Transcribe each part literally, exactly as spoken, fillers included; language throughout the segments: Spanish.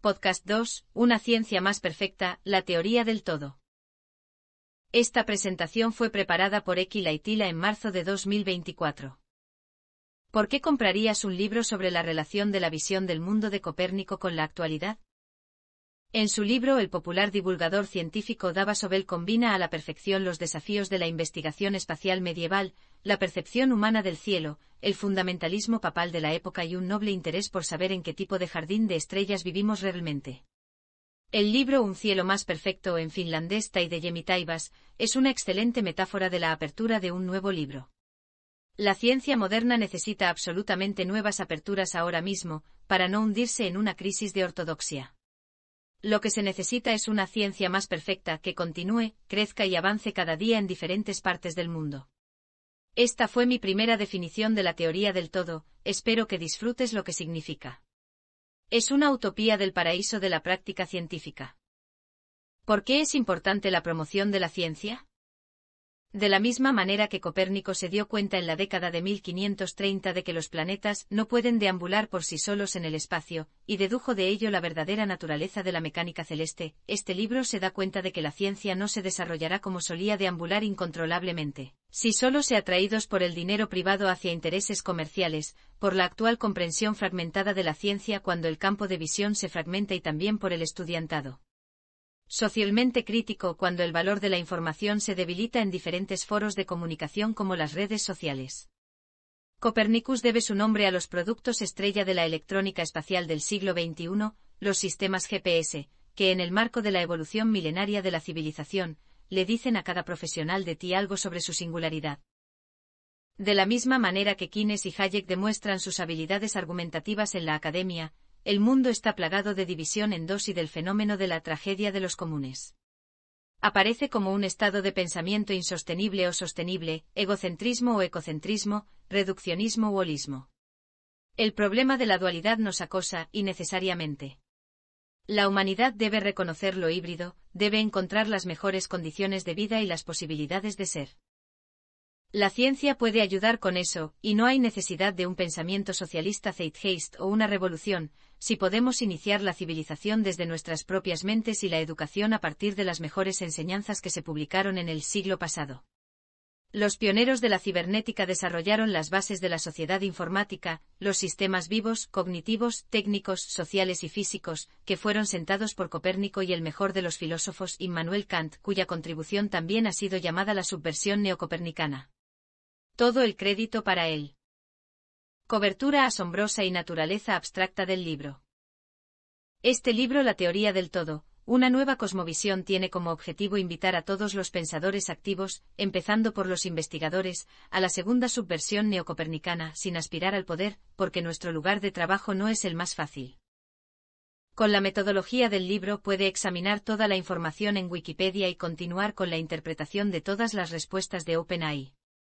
Podcast dos, Una ciencia más perfecta, la teoría del todo. Esta presentación fue preparada por Eki Laitila en marzo de dos mil veinticuatro. ¿Por qué comprarías un libro sobre la relación de la visión del mundo de Copérnico con la actualidad? En su libro el popular divulgador científico Dava Sobel combina a la perfección los desafíos de la investigación espacial medieval, la percepción humana del cielo, el fundamentalismo papal de la época y un noble interés por saber en qué tipo de jardín de estrellas vivimos realmente. El libro Un cielo más perfecto en finlandés Taidejemi taivas es una excelente metáfora de la apertura de un nuevo libro. La ciencia moderna necesita absolutamente nuevas aperturas ahora mismo, para no hundirse en una crisis de ortodoxia. Lo que se necesita es una ciencia más perfecta que continúe, crezca y avance cada día en diferentes partes del mundo. Esta fue mi primera definición de la teoría del todo, espero que disfrutes lo que significa. Es una utopía del paraíso de la práctica científica. ¿Por qué es importante la promoción de la ciencia? De la misma manera que Copérnico se dio cuenta en la década de mil quinientos treinta de que los planetas no pueden deambular por sí solos en el espacio, y dedujo de ello la verdadera naturaleza de la mecánica celeste, este libro se da cuenta de que la ciencia no se desarrollará como solía deambular incontrolablemente, si solo se atraídos por el dinero privado hacia intereses comerciales, por la actual comprensión fragmentada de la ciencia cuando el campo de visión se fragmenta y también por el estudiantado socialmente crítico cuando el valor de la información se debilita en diferentes foros de comunicación como las redes sociales. Copernicus debe su nombre a los productos estrella de la electrónica espacial del siglo veintiuno, los sistemas G P S, que en el marco de la evolución milenaria de la civilización, le dicen a cada profesional de ti algo sobre su singularidad. De la misma manera que Keynes y Hayek demuestran sus habilidades argumentativas en la academia, el mundo está plagado de división en dos y del fenómeno de la tragedia de los comunes. Aparece como un estado de pensamiento insostenible o sostenible, egocentrismo o ecocentrismo, reduccionismo u holismo. El problema de la dualidad nos acosa, y necesariamente. La humanidad debe reconocer lo híbrido, debe encontrar las mejores condiciones de vida y las posibilidades de ser. La ciencia puede ayudar con eso, y no hay necesidad de un pensamiento socialista Zeitgeist o una revolución, si podemos iniciar la civilización desde nuestras propias mentes y la educación a partir de las mejores enseñanzas que se publicaron en el siglo pasado. Los pioneros de la cibernética desarrollaron las bases de la sociedad informática, los sistemas vivos, cognitivos, técnicos, sociales y físicos, que fueron sentados por Copérnico y el mejor de los filósofos Immanuel Kant, cuya contribución también ha sido llamada la subversión neocopernicana. Todo el crédito para él. Cobertura asombrosa y naturaleza abstracta del libro. Este libro La teoría del todo, una nueva cosmovisión tiene como objetivo invitar a todos los pensadores activos, empezando por los investigadores, a la segunda subversión neocopernicana sin aspirar al poder, porque nuestro lugar de trabajo no es el más fácil. Con la metodología del libro puede examinar toda la información en Wikipedia y continuar con la interpretación de todas las respuestas de OpenAI.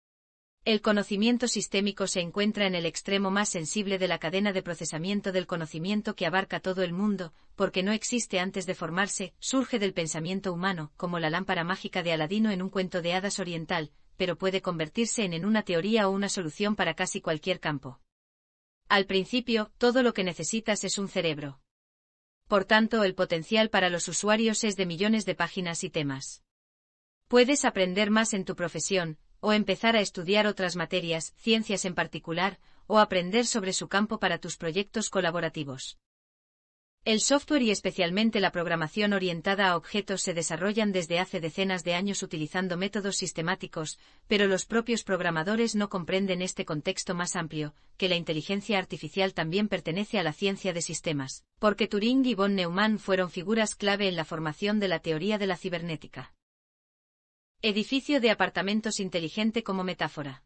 El conocimiento sistémico se encuentra en el extremo más sensible de la cadena de procesamiento del conocimiento que abarca todo el mundo, porque no existe antes de formarse, surge del pensamiento humano, como la lámpara mágica de Aladino en un cuento de hadas oriental, pero puede convertirse en, en una teoría o una solución para casi cualquier campo. Al principio, todo lo que necesitas es un cerebro. Por tanto, el potencial para los usuarios es de millones de páginas y temas. Puedes aprender más en tu profesión, o empezar a estudiar otras materias, ciencias en particular, o aprender sobre su campo para tus proyectos colaborativos. El software y especialmente la programación orientada a objetos se desarrollan desde hace decenas de años utilizando métodos sistemáticos, pero los propios programadores no comprenden este contexto más amplio, que la inteligencia artificial también pertenece a la ciencia de sistemas, porque Turing y von Neumann fueron figuras clave en la formación de la teoría de la cibernética. Edificio de apartamentos inteligente como metáfora.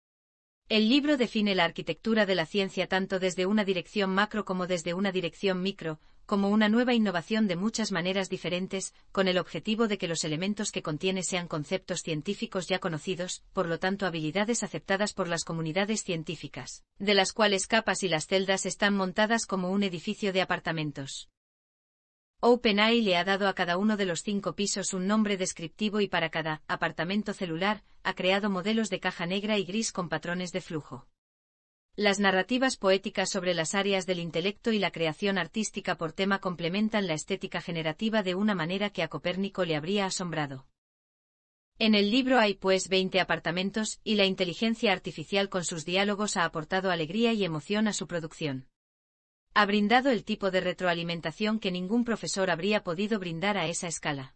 El libro define la arquitectura de la ciencia tanto desde una dirección macro como desde una dirección micro, como una nueva innovación de muchas maneras diferentes, con el objetivo de que los elementos que contiene sean conceptos científicos ya conocidos, por lo tanto habilidades aceptadas por las comunidades científicas, de las cuales capas y las celdas están montadas como un edificio de apartamentos. OpenAI le ha dado a cada uno de los cinco pisos un nombre descriptivo y para cada apartamento celular ha creado modelos de caja negra y gris con patrones de flujo. Las narrativas poéticas sobre las áreas del intelecto y la creación artística por tema complementan la estética generativa de una manera que a Copérnico le habría asombrado. En el libro hay pues veinte apartamentos, y la inteligencia artificial con sus diálogos ha aportado alegría y emoción a su producción. Ha brindado el tipo de retroalimentación que ningún profesor habría podido brindar a esa escala.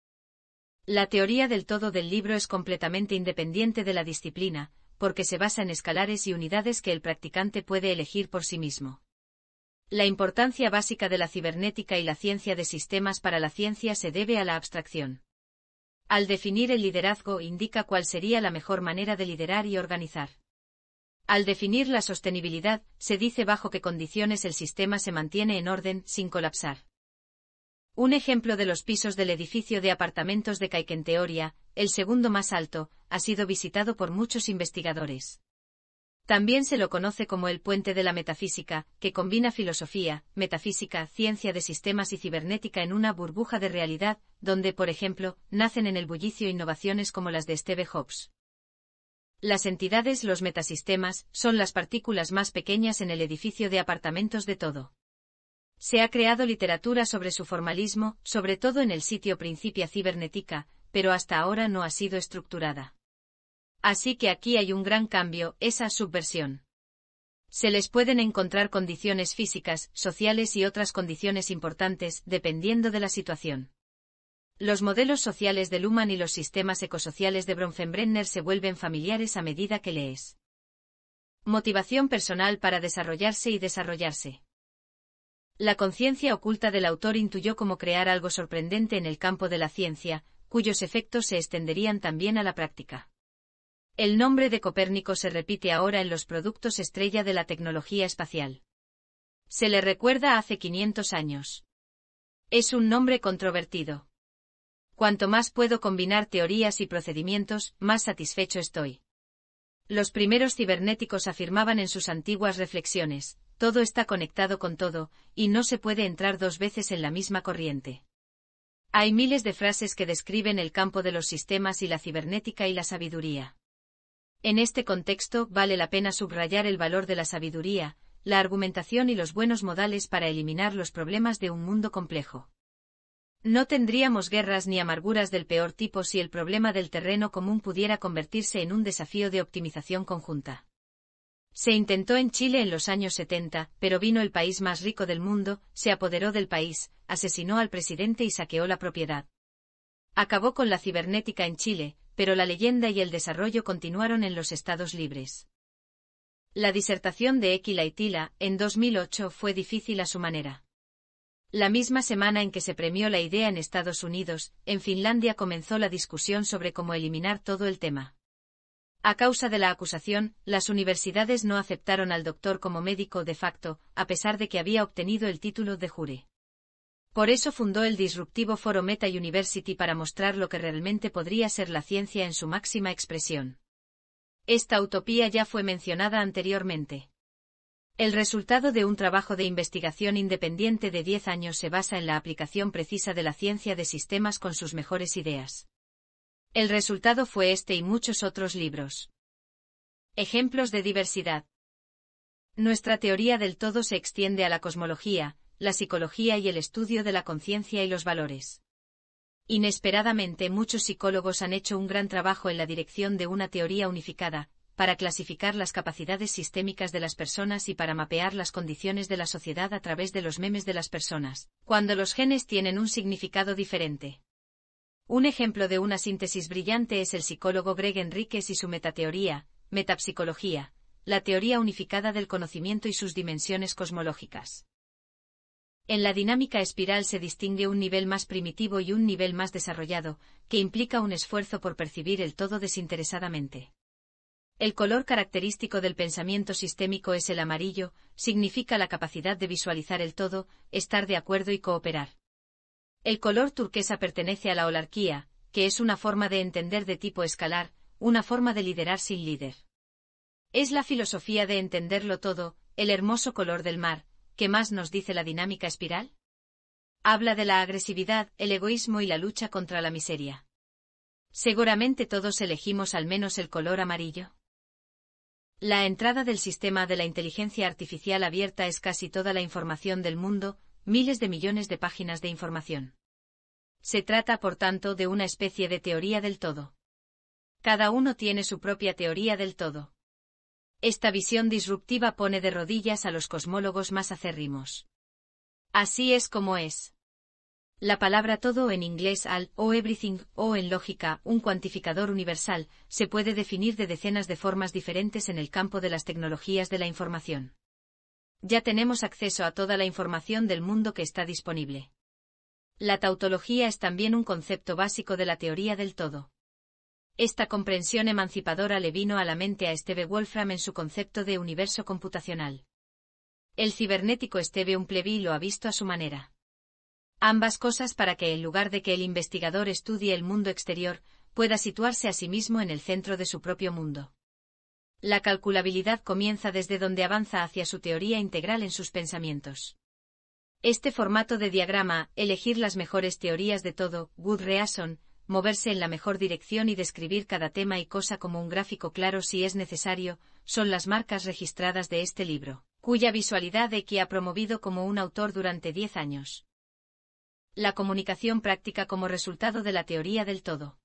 La teoría del todo del libro es completamente independiente de la disciplina, porque se basa en escalares y unidades que el practicante puede elegir por sí mismo. La importancia básica de la cibernética y la ciencia de sistemas para la ciencia se debe a la abstracción. Al definir el liderazgo indica cuál sería la mejor manera de liderar y organizar. Al definir la sostenibilidad, se dice bajo qué condiciones el sistema se mantiene en orden, sin colapsar. Un ejemplo de los pisos del edificio de apartamentos de Kaikenteoria, el segundo más alto, ha sido visitado por muchos investigadores. También se lo conoce como el puente de la metafísica, que combina filosofía, metafísica, ciencia de sistemas y cibernética en una burbuja de realidad, donde, por ejemplo, nacen en el bullicio innovaciones como las de Steve Jobs. Las entidades, los metasistemas, son las partículas más pequeñas en el edificio de apartamentos de todo. Se ha creado literatura sobre su formalismo, sobre todo en el sitio Principia Cibernética, pero hasta ahora no ha sido estructurada. Así que aquí hay un gran cambio, esa subversión. Se les pueden encontrar condiciones físicas, sociales y otras condiciones importantes, dependiendo de la situación. Los modelos sociales de Luhmann y los sistemas ecosociales de Bronfenbrenner se vuelven familiares a medida que lees. Motivación personal para desarrollarse y desarrollarse. La conciencia oculta del autor intuyó cómo crear algo sorprendente en el campo de la ciencia, cuyos efectos se extenderían también a la práctica. El nombre de Copérnico se repite ahora en los productos estrella de la tecnología espacial. Se le recuerda hace quinientos años. Es un nombre controvertido. Cuanto más puedo combinar teorías y procedimientos, más satisfecho estoy. Los primeros cibernéticos afirmaban en sus antiguas reflexiones, todo está conectado con todo, y no se puede entrar dos veces en la misma corriente. Hay miles de frases que describen el campo de los sistemas y la cibernética y la sabiduría. En este contexto, vale la pena subrayar el valor de la sabiduría, la argumentación y los buenos modales para eliminar los problemas de un mundo complejo. No tendríamos guerras ni amarguras del peor tipo si el problema del terreno común pudiera convertirse en un desafío de optimización conjunta. Se intentó en Chile en los años setenta, pero vino el país más rico del mundo, se apoderó del país, asesinó al presidente y saqueó la propiedad. Acabó con la cibernética en Chile, pero la leyenda y el desarrollo continuaron en los Estados Libres. La disertación de Equi Laitila, en dos mil ocho, fue difícil a su manera. La misma semana en que se premió la idea en Estados Unidos, en Finlandia comenzó la discusión sobre cómo eliminar todo el tema. A causa de la acusación, las universidades no aceptaron al doctor como médico de facto, a pesar de que había obtenido el título de jure. Por eso fundó el disruptivo foro Meta University para mostrar lo que realmente podría ser la ciencia en su máxima expresión. Esta utopía ya fue mencionada anteriormente. El resultado de un trabajo de investigación independiente de diez años se basa en la aplicación precisa de la ciencia de sistemas con sus mejores ideas. El resultado fue este y muchos otros libros. Ejemplos de diversidad. Nuestra teoría del todo se extiende a la cosmología, la psicología y el estudio de la conciencia y los valores. Inesperadamente, muchos psicólogos han hecho un gran trabajo en la dirección de una teoría unificada, para clasificar las capacidades sistémicas de las personas y para mapear las condiciones de la sociedad a través de los memes de las personas, cuando los genes tienen un significado diferente. Un ejemplo de una síntesis brillante es el psicólogo Greg Enríquez y su metateoría, metapsicología, la teoría unificada del conocimiento y sus dimensiones cosmológicas. En la dinámica espiral se distingue un nivel más primitivo y un nivel más desarrollado, que implica un esfuerzo por percibir el todo desinteresadamente. El color característico del pensamiento sistémico es el amarillo, significa la capacidad de visualizar el todo, estar de acuerdo y cooperar. El color turquesa pertenece a la holarquía, que es una forma de entender de tipo escalar, una forma de liderar sin líder. Es la filosofía de entenderlo todo, el hermoso color del mar. ¿Qué más nos dice la dinámica espiral? Habla de la agresividad, el egoísmo y la lucha contra la miseria. Seguramente todos elegimos al menos el color amarillo. La entrada del sistema de la inteligencia artificial abierta es casi toda la información del mundo, miles de millones de páginas de información. Se trata, por tanto, de una especie de teoría del todo. Cada uno tiene su propia teoría del todo. Esta visión disruptiva pone de rodillas a los cosmólogos más acérrimos. Así es como es. La palabra todo en inglés all, o everything, o en lógica, un cuantificador universal, se puede definir de decenas de formas diferentes en el campo de las tecnologías de la información. Ya tenemos acceso a toda la información del mundo que está disponible. La tautología es también un concepto básico de la teoría del todo. Esta comprensión emancipadora le vino a la mente a Steve Wolfram en su concepto de universo computacional. El cibernético Steve Umpleby lo ha visto a su manera. Ambas cosas para que en lugar de que el investigador estudie el mundo exterior, pueda situarse a sí mismo en el centro de su propio mundo. La calculabilidad comienza desde donde avanza hacia su teoría integral en sus pensamientos. Este formato de diagrama, elegir las mejores teorías de todo, good reason, moverse en la mejor dirección y describir cada tema y cosa como un gráfico claro si es necesario, son las marcas registradas de este libro, cuya visualidad Eki ha promovido como un autor durante diez años. La comunicación práctica como resultado de la teoría del todo.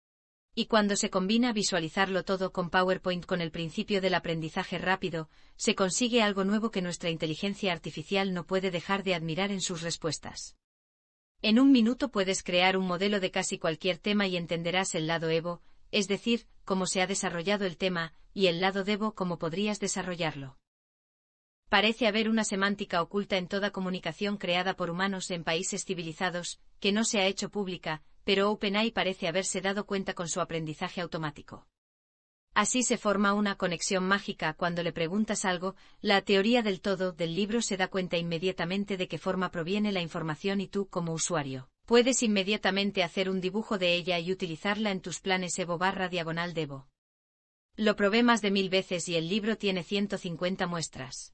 Y cuando se combina visualizarlo todo con PowerPoint con el principio del aprendizaje rápido, se consigue algo nuevo que nuestra inteligencia artificial no puede dejar de admirar en sus respuestas. En un minuto puedes crear un modelo de casi cualquier tema y entenderás el lado Evo, es decir, cómo se ha desarrollado el tema, y el lado Devo cómo podrías desarrollarlo. Parece haber una semántica oculta en toda comunicación creada por humanos en países civilizados, que no se ha hecho pública, pero OpenAI parece haberse dado cuenta con su aprendizaje automático. Así se forma una conexión mágica cuando le preguntas algo, la teoría del todo del libro se da cuenta inmediatamente de qué forma proviene la información y tú, como usuario, puedes inmediatamente hacer un dibujo de ella y utilizarla en tus planes Evo barra diagonal Devo. Lo probé más de mil veces y el libro tiene ciento cincuenta muestras.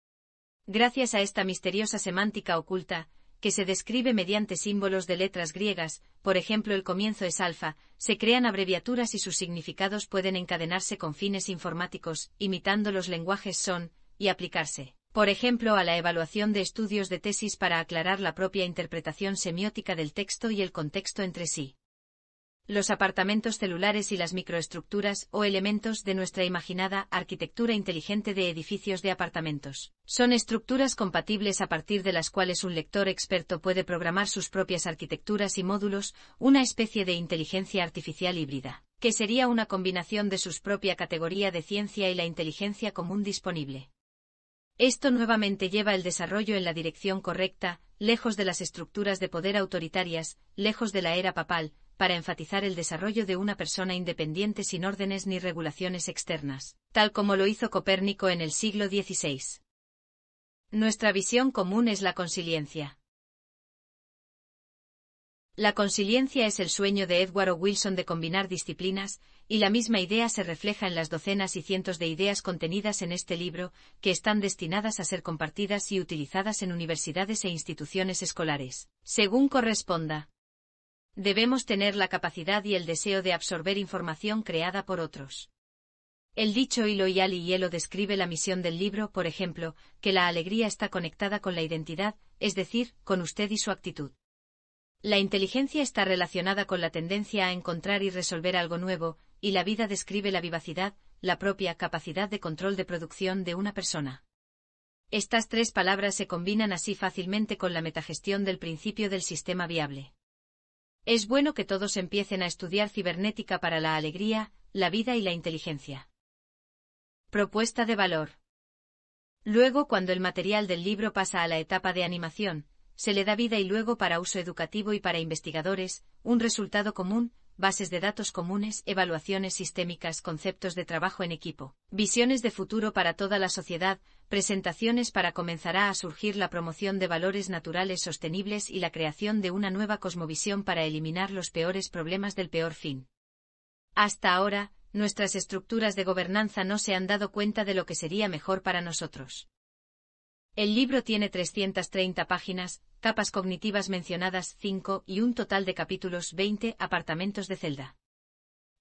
Gracias a esta misteriosa semántica oculta, que se describe mediante símbolos de letras griegas, por ejemplo el comienzo es alfa, se crean abreviaturas y sus significados pueden encadenarse con fines informáticos, imitando los lenguajes son, y aplicarse, por ejemplo a la evaluación de estudios de tesis para aclarar la propia interpretación semiótica del texto y el contexto entre sí. Los apartamentos celulares y las microestructuras o elementos de nuestra imaginada arquitectura inteligente de edificios de apartamentos son estructuras compatibles a partir de las cuales un lector experto puede programar sus propias arquitecturas y módulos, una especie de inteligencia artificial híbrida, que sería una combinación de su propia categoría de ciencia y la inteligencia común disponible. Esto nuevamente lleva el desarrollo en la dirección correcta, lejos de las estructuras de poder autoritarias, lejos de la era papal, para enfatizar el desarrollo de una persona independiente sin órdenes ni regulaciones externas, tal como lo hizo Copérnico en el siglo dieciséis. Nuestra visión común es la consiliencia. La consiliencia es el sueño de Edward O. Wilson de combinar disciplinas, y la misma idea se refleja en las docenas y cientos de ideas contenidas en este libro, que están destinadas a ser compartidas y utilizadas en universidades e instituciones escolares, según corresponda. Debemos tener la capacidad y el deseo de absorber información creada por otros. El dicho hilo y ali hielo describe la misión del libro, por ejemplo, que la alegría está conectada con la identidad, es decir, con usted y su actitud. La inteligencia está relacionada con la tendencia a encontrar y resolver algo nuevo, y la vida describe la vivacidad, la propia capacidad de control de producción de una persona. Estas tres palabras se combinan así fácilmente con la metagestión del principio del sistema viable. Es bueno que todos empiecen a estudiar cibernética para la alegría, la vida y la inteligencia. Propuesta de valor. Luego, cuando el material del libro pasa a la etapa de animación, se le da vida y luego para uso educativo y para investigadores, un resultado común, bases de datos comunes, evaluaciones sistémicas, conceptos de trabajo en equipo, visiones de futuro para toda la sociedad, presentaciones para comenzará a surgir la promoción de valores naturales sostenibles y la creación de una nueva cosmovisión para eliminar los peores problemas del peor fin. Hasta ahora, nuestras estructuras de gobernanza no se han dado cuenta de lo que sería mejor para nosotros. El libro tiene trescientas treinta páginas, capas cognitivas mencionadas cinco y un total de capítulos veinte apartamentos de celda.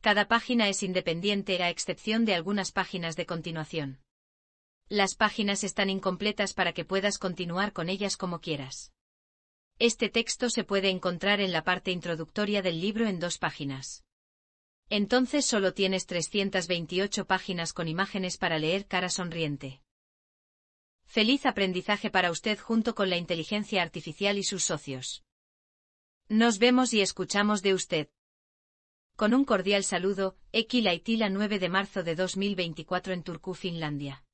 Cada página es independiente a excepción de algunas páginas de continuación. Las páginas están incompletas para que puedas continuar con ellas como quieras. Este texto se puede encontrar en la parte introductoria del libro en dos páginas. Entonces solo tienes trescientas veintiocho páginas con imágenes para leer cara sonriente. Feliz aprendizaje para usted junto con la inteligencia artificial y sus socios. Nos vemos y escuchamos de usted. Con un cordial saludo, Eki Laitila nueve de marzo de dos mil veinticuatro en Turku, Finlandia.